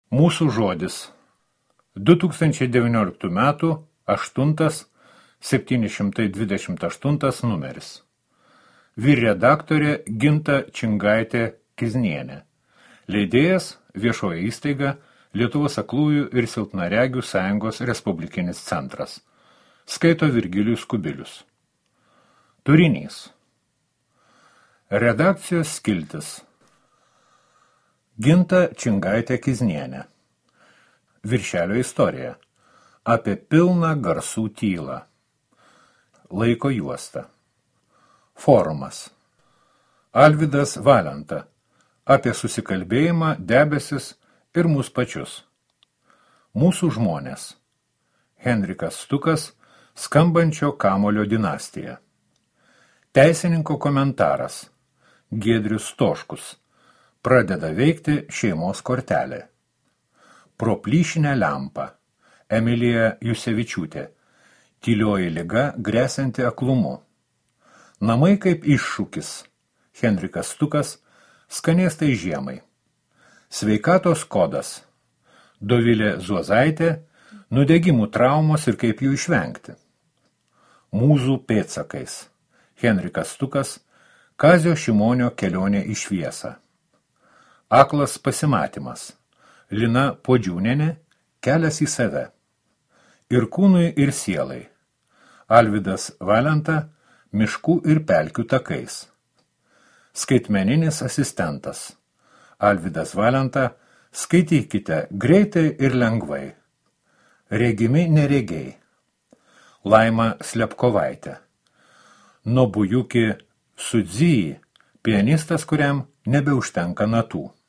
Mūsų žodis. 2019 metų 728 numeris. Vyrredaktorė Ginta Čingaitė-Kiznienė. Leidėjas viešoji įstaiga Lietuvos aklųjų ir silpnaregių sąjungos Respublikinis centras. Skaito Virgilijus Kubilius. Turinys. Redakcijos skiltis. Ginta Čingaitė-Kiznienė. Viršelio istorija. Apie pilną garsų tylą. Laiko juosta. Forumas. Alvydas Valenta. Apie susikalbėjimą, debesis ir mus pačius. Mūsų žmonės. Henrikas Stukas, skambančio kamolio dinastija. Teisininko komentaras. Giedrius Stoškus. Pradeda veikti šeimos kortelė. Pro plyšinę lempą. Emilija Jusevičiūtė. Tylioji liga gresianti aklumu. Namai kaip iššūkis. Henrikas Stukas. Skanėstai žiemai. Sveikatos kodas. Dovilė Zuozaitė. Nudegimų traumos ir kaip jų išvengti. Mūzų pėdsakais. Henrikas Stukas. Kazio Šimonio kelionė į šviesą. Aklas pasimatymas. Lina Podžiūnienė. Kelias į save. Ir kūnui ir sielai. Alvydas Valenta. Miškų ir pelkių takais. Skaitmeninis asistentas. Alvydas Valenta. Skaitykite greitai ir lengvai. Regimi neregiai. Laima Slepkovaitė. Nobujuki Sudzijai. Pianistas, kuriam nebeužtenka natų.